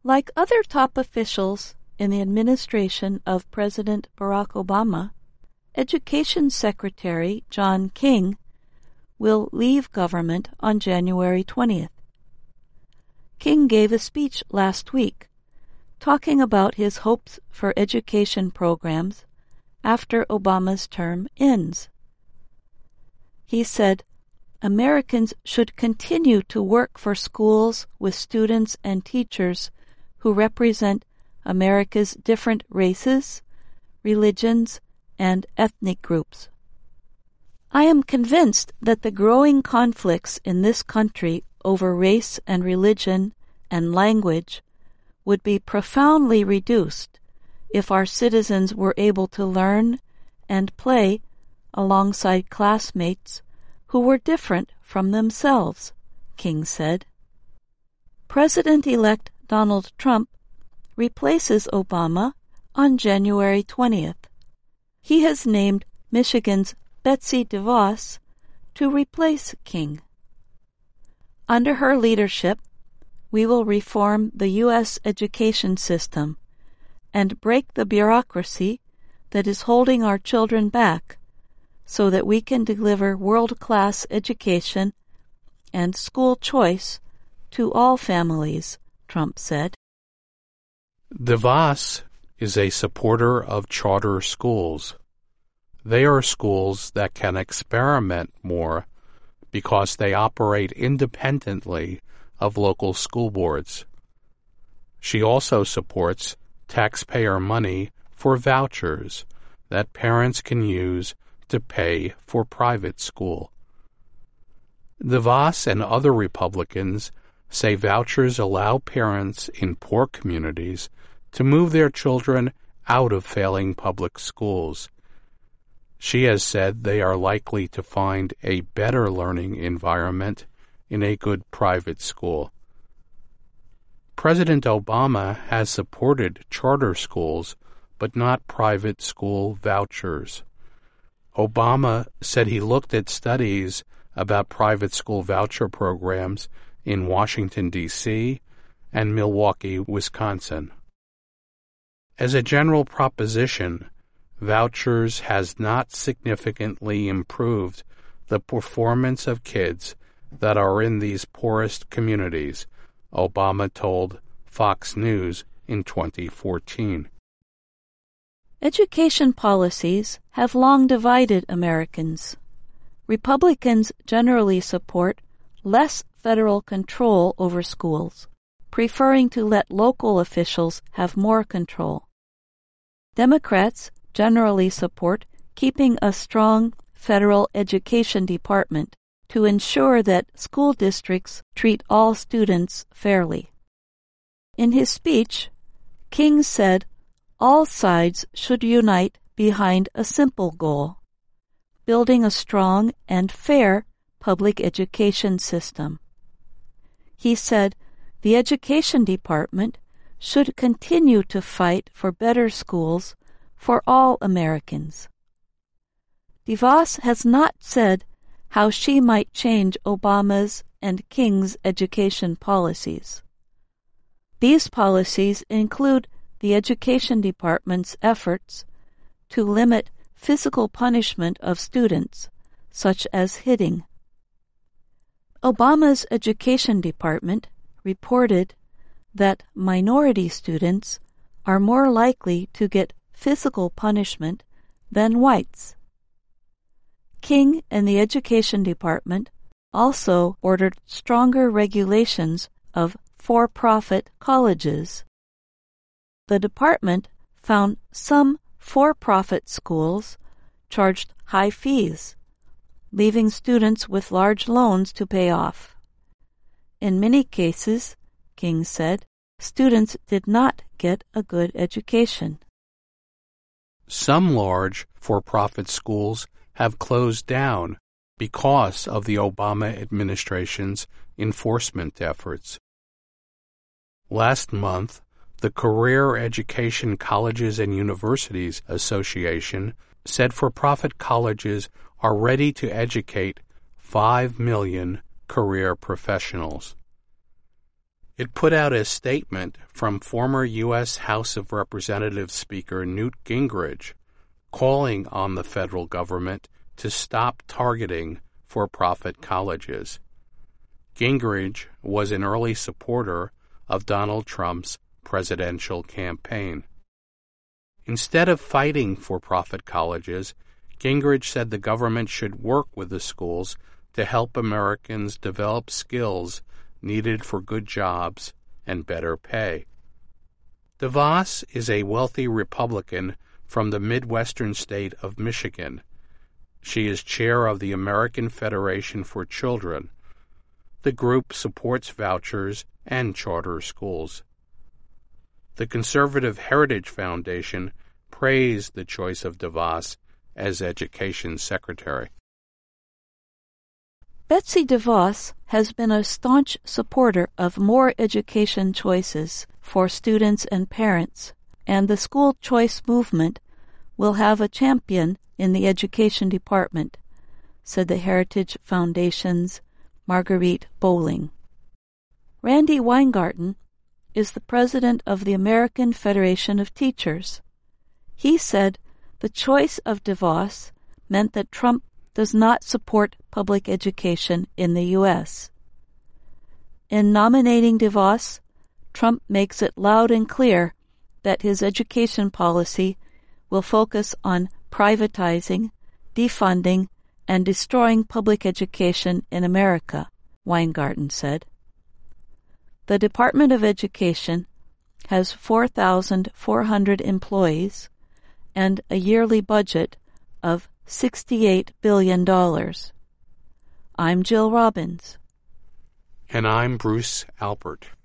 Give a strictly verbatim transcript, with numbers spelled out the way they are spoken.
Like other top officials in the administration of President Barack Obama, Education Secretary John King will leave government on January twentieth. King gave a speech last week talking about his hopes for education programs after Obama's term ends. He said, Americans should continue to work for schools with students and teachers who represent America's different races, religions, and ethnic groups. I am convinced that the growing conflicts in this country over race and religion and language would be profoundly reduced if our citizens were able to learn and play alongside classmates who were different from themselves, King said. President-elect Donald Trump replaces Obama on January twentieth. He has named Michigan's Betsy DeVos to replace King. Under her leadership, we will reform the U S education system and break the bureaucracy that is holding our children back so that we can deliver world-class education and school choice to all families, Trump said. DeVos is a supporter of charter schools. They are schools that can experiment more because they operate independently of local school boards. She also supports taxpayer money for vouchers that parents can use to pay for private school. DeVos and other Republicans say vouchers allow parents in poor communities to move their children out of failing public schools. She has said they are likely to find a better learning environment in a good private school. President Obama has supported charter schools, but not private school vouchers. Obama said he looked at studies about private school voucher programs in Washington, D C and Milwaukee, Wisconsin. As a general proposition, vouchers has not significantly improved the performance of kids that are in these poorest communities, Obama told Fox News in twenty fourteen. Education policies have long divided Americans. Republicans generally support less federal control over schools, preferring to let local officials have more control. Democrats generally support keeping a strong federal education department to ensure that school districts treat all students fairly. In his speech, King said all sides should unite behind a simple goal: building a strong and fair public education system. He said the education department should continue to fight for better schools for all Americans. DeVos has not said how she might change Obama's and King's education policies. These policies include the Education Department's efforts to limit physical punishment of students, such as hitting. Obama's Education Department reported that minority students are more likely to get physical punishment than whites. King and the Education Department also ordered stronger regulations of for-profit colleges. The department found some for-profit schools charged high fees, leaving students with large loans to pay off. In many cases, King said, students did not get a good education. Some large for-profit schools have closed down because of the Obama administration's enforcement efforts. Last month, the Career Education Colleges and Universities Association said for-profit colleges are ready to educate five million career professionals. It put out a statement from former U S House of Representatives Speaker Newt Gingrich calling on the federal government to stop targeting for-profit colleges. Gingrich was an early supporter of Donald Trump's presidential campaign. Instead of fighting for-profit colleges, Gingrich said the government should work with the schools to help Americans develop skills needed for good jobs and better pay. DeVos is a wealthy Republican from the Midwestern state of Michigan. She is chair of the American Federation for Children. The group supports vouchers and charter schools. The Conservative Heritage Foundation praised the choice of DeVos as Education Secretary. Betsy DeVos has been a staunch supporter of more education choices for students and parents, and the school choice movement will have a champion in the education department, said the Heritage Foundation's Marguerite Bowling. Randy Weingarten is the president of the American Federation of Teachers. He said the choice of DeVos meant that Trump does not support public education in the U S. In nominating DeVos, Trump makes it loud and clear that his education policy will focus on privatizing, defunding, and destroying public education in America, Weingarten said. The Department of Education has four thousand four hundred employees and a yearly budget of sixty-eight billion dollars. I'm Jill Robbins. And I'm Bruce Alpert.